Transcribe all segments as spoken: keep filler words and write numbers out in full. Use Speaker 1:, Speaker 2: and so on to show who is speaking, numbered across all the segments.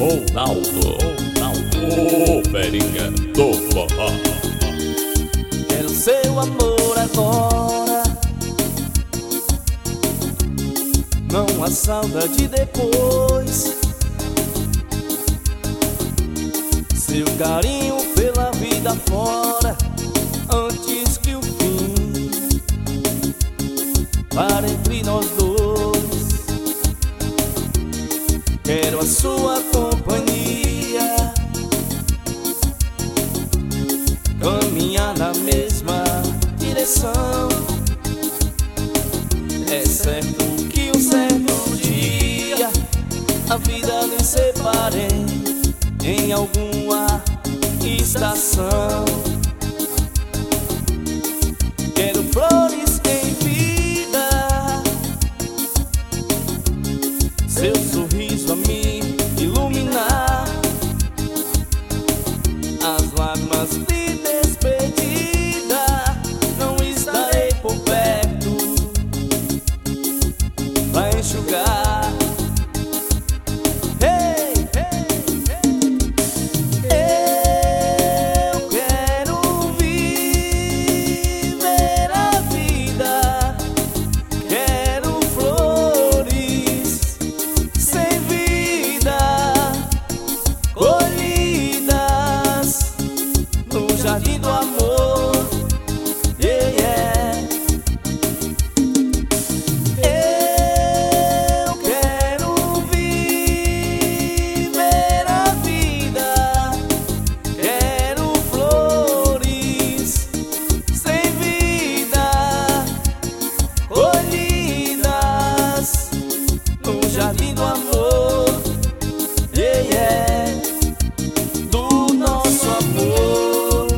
Speaker 1: Ronaldo, o Ferinha do forró.
Speaker 2: Quero seu amor agora, não há saudade depois. Seu carinho pela vida fora, antes que o fim para entre nós dois. Quero a sua companhia, caminhar na mesma direção. É certo que um certo dia a vida nos separe em alguma estação. Quero flores em vida, seu sorriso a me iluminar, as lágrimas de despedida não estarei por perto pra enxugar. Hey, hey, hey. Eu quero viver a vida, quero flores sem vida, colhidas no jardim do amor. Yeah, yeah. Eu quero viver a vida, quero flores sem vida, colhidas no jardim do amor. Yeah, yeah. Do nosso amor.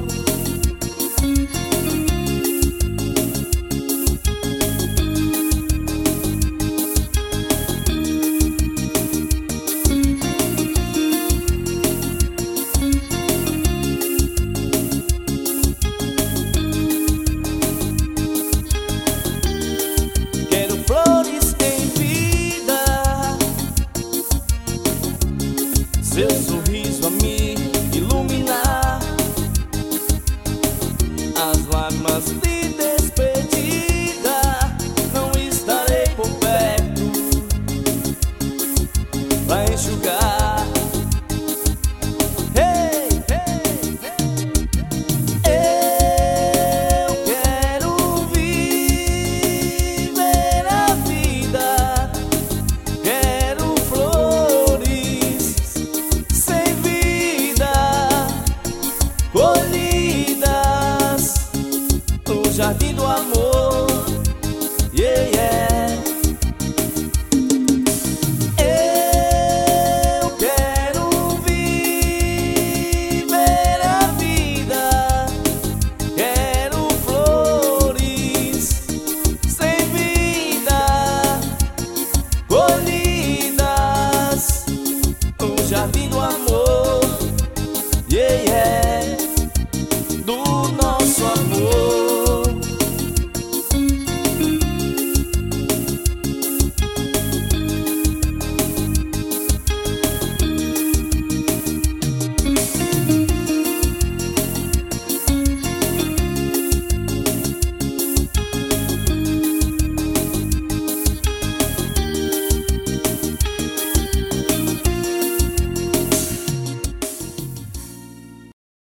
Speaker 2: Quero flores em vida, seu sorriso a me